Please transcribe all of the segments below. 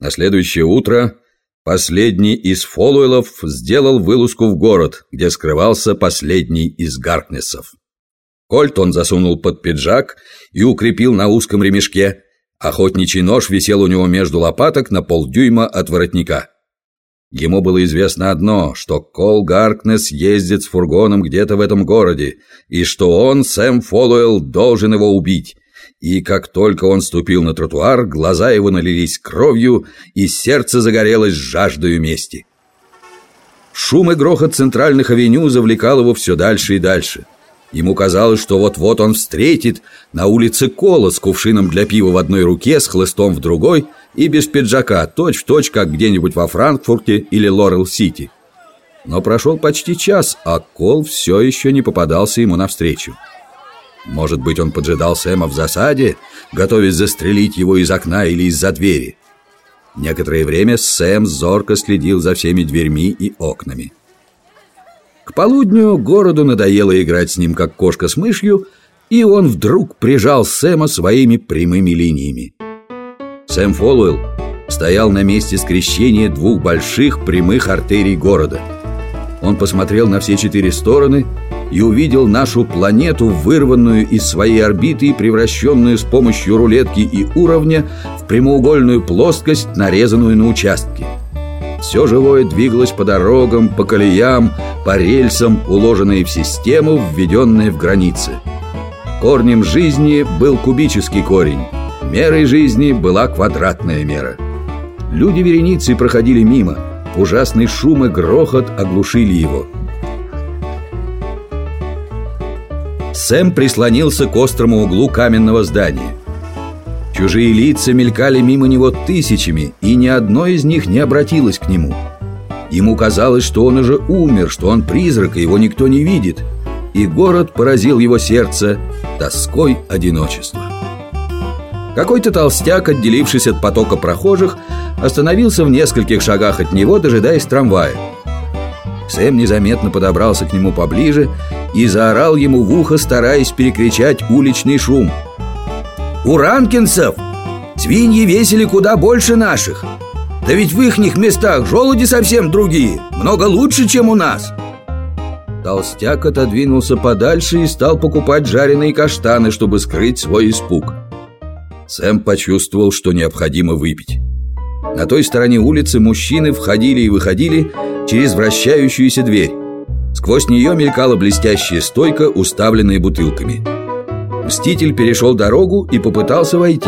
На следующее утро последний из Фолуэлов сделал вылазку в город, где скрывался последний из Гаркнессов. Кольт он засунул под пиджак и укрепил на узком ремешке. Охотничий нож висел у него между лопаток на полдюйма от воротника. Ему было известно одно, что Кол Гаркнесс ездит с фургоном где-то в этом городе, и что он, Сэм Фолуэлл, должен его убить. И как только он ступил на тротуар, глаза его налились кровью, и сердце загорелось жаждою мести. Шум и грохот центральных авеню завлекал его все дальше и дальше. Ему казалось, что вот-вот он встретит на улице Кола с кувшином для пива в одной руке, с хлыстом в другой и без пиджака, точь-в-точь, как где-нибудь во Франкфурте или Лорел-Сити. Но прошел почти час, а Кол все еще не попадался ему навстречу. Может быть, он поджидал Сэма в засаде, готовясь застрелить его из окна или из-за двери. Некоторое время Сэм зорко следил за всеми дверьми и окнами. К полудню городу надоело играть с ним, как кошка с мышью, и он вдруг прижал Сэма своими прямыми линиями. Сэм Фолуэлл стоял на месте скрещения двух больших прямых артерий города. Он посмотрел на все четыре стороны и увидел нашу планету, вырванную из своей орбиты и превращенную с помощью рулетки и уровня в прямоугольную плоскость, нарезанную на участки. Все живое двигалось по дорогам, по колеям, по рельсам, уложенные в систему, введенные в границы. Корнем жизни был кубический корень, мерой жизни была квадратная мера. Люди вереницей проходили мимо, ужасный шум и грохот оглушили его. Сэм прислонился к острому углу каменного здания. Чужие лица мелькали мимо него тысячами, и ни одно из них не обратилось к нему. Ему казалось, что он уже умер, что он призрак, и его никто не видит. И город поразил его сердце тоской одиночества. Какой-то толстяк, отделившись от потока прохожих, остановился в нескольких шагах от него, дожидаясь трамвая. Сэм незаметно подобрался к нему поближе и заорал ему в ухо, стараясь перекричать уличный шум. «У ранкинсов свиньи весили куда больше наших. Да ведь в ихних местах желуди совсем другие, много лучше, чем у нас». Толстяк отодвинулся подальше и стал покупать жареные каштаны, чтобы скрыть свой испуг. Сэм почувствовал, что необходимо выпить. На той стороне улицы мужчины входили и выходили через вращающуюся дверь. Сквозь нее мелькала блестящая стойка, уставленная бутылками. Мститель перешел дорогу и попытался войти.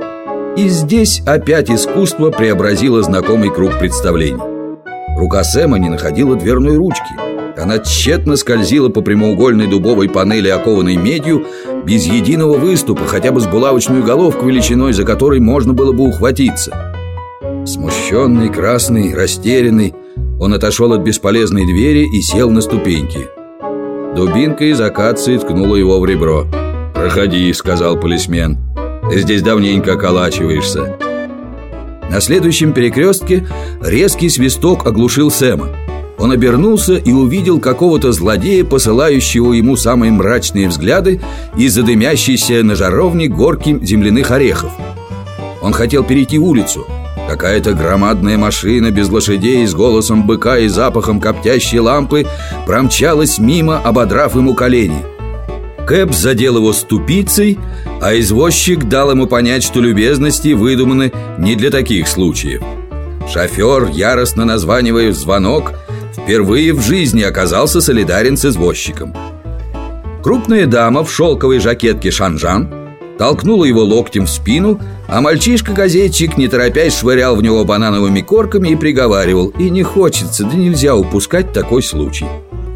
И здесь опять искусство преобразило знакомый круг представлений. Рука Сэма не находила дверной ручки. Она тщетно скользила по прямоугольной дубовой панели, окованной медью, без единого выступа, хотя бы с булавочную головку величиной, за которой можно было бы ухватиться. Смущенный, красный, растерянный, он отошел от бесполезной двери и сел на ступеньки. Дубинка из акации ткнула его в ребро. «Проходи», — сказал полисмен. «Ты здесь давненько околачиваешься». На следующем перекрестке резкий свисток оглушил Сэма. Он обернулся и увидел какого-то злодея, посылающего ему самые мрачные взгляды из-за дымящейся на жаровне горки земляных орехов. Он хотел перейти улицу. Какая-то громадная машина без лошадей, с голосом быка и запахом коптящей лампы промчалась мимо, ободрав ему колени. Кэб задел его ступицей, а извозчик дал ему понять, что любезности выдуманы не для таких случаев. Шофер, яростно названивая в звонок, впервые в жизни оказался солидарен с извозчиком. Крупная дама в шелковой жакетке шанжан толкнула его локтем в спину, а мальчишка-газетчик, не торопясь, швырял в него банановыми корками и приговаривал: «И не хочется, да нельзя упускать такой случай».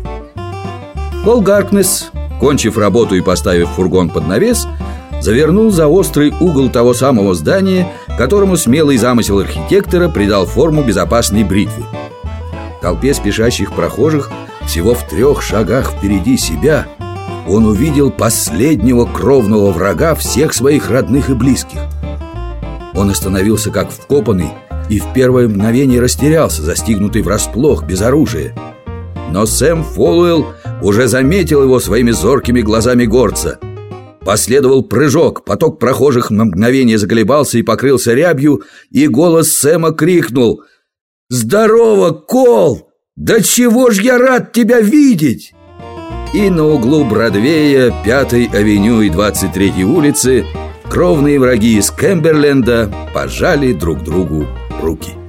Кол Гаркнесс, кончив работу и поставив фургон под навес, завернул за острый угол того самого здания, которому смелый замысел архитектора придал форму безопасной бритвы. В толпе спешащих прохожих, всего в 3 шагах впереди себя, он увидел последнего кровного врага всех своих родных и близких. Он остановился как вкопанный и в первое мгновение растерялся, застигнутый врасплох, без оружия. Но Сэм Фолуэлл уже заметил его своими зоркими глазами горца. Последовал прыжок, поток прохожих на мгновение заколебался и покрылся рябью, и голос Сэма крикнул: «Здорово, Кол! Да чего ж я рад тебя видеть!» И на углу Бродвея, 5-й авеню и 23-й улицы кровные враги из Кэмберленда пожали друг другу руки.